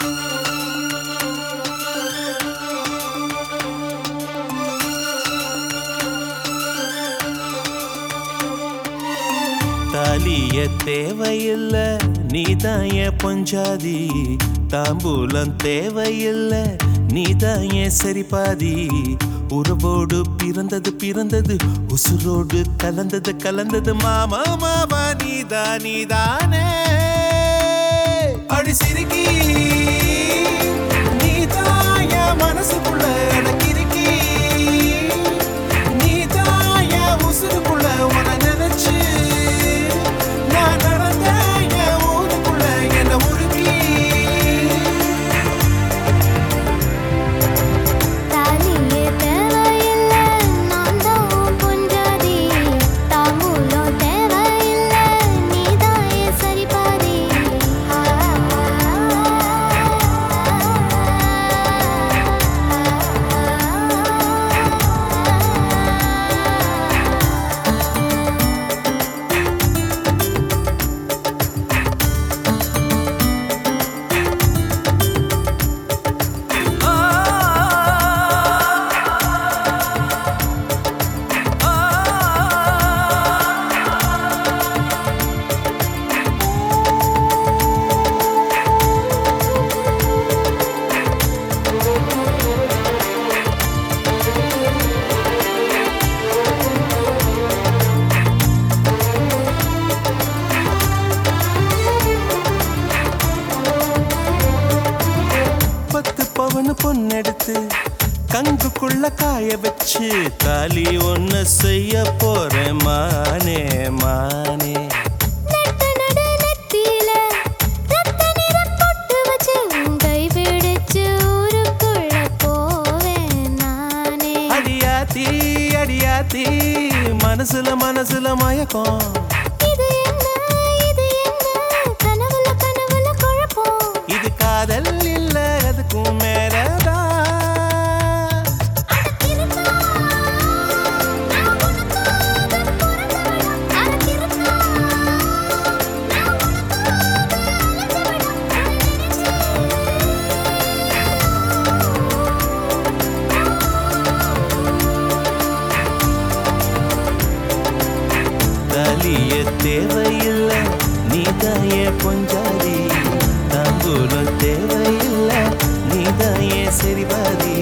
தாலிய தேவையில்ல நீதாய பொஞ்சாதி, தாம்பூலம் தேவையில்ல நீதாய சரிபாதி. உறவோடு பிறந்தது பிறந்தது, உசுரோடு கலந்தது கலந்தது, மாமா மாமா நீதானே. அடி சிரிக்கி நீதாய மனசுக்குள்ள எனக்கு இருக்கி, நீதாய உசுருக்குள்ள உன நினைச்சு பொன்னெடுத்து கங்குக்குள்ள காய வச்சு தாலி ஒண்ணு செய்ய போறேன் மானே மானே. அடியாத்தி அடியாத்தி மனசுல மனசுல மயக்கம், இது காதல் இல்ல அதுக்கும் மேலதான். தாலிய தேவையில்ல நீதாய பொஞ்சாதி, தாம்பூலம் தேவையில்ல நீதாய சரிபாதி.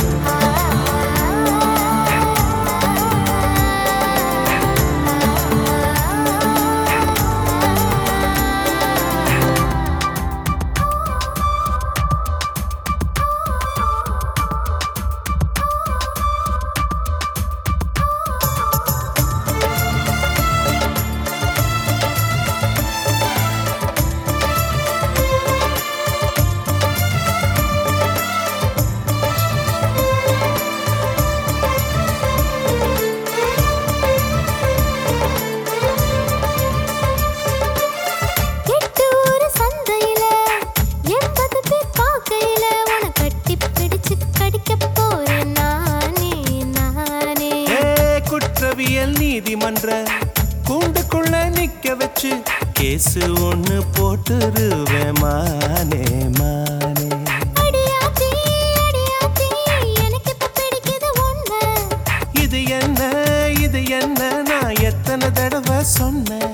நீதிமன்ற கூண்டுக்குள்ள நிக்க வச்சு கேசு ஒண்ணு போட்டுருவேன் மானே மானே. இது என்ன நான் எத்தனை தடவை சொன்னேன்.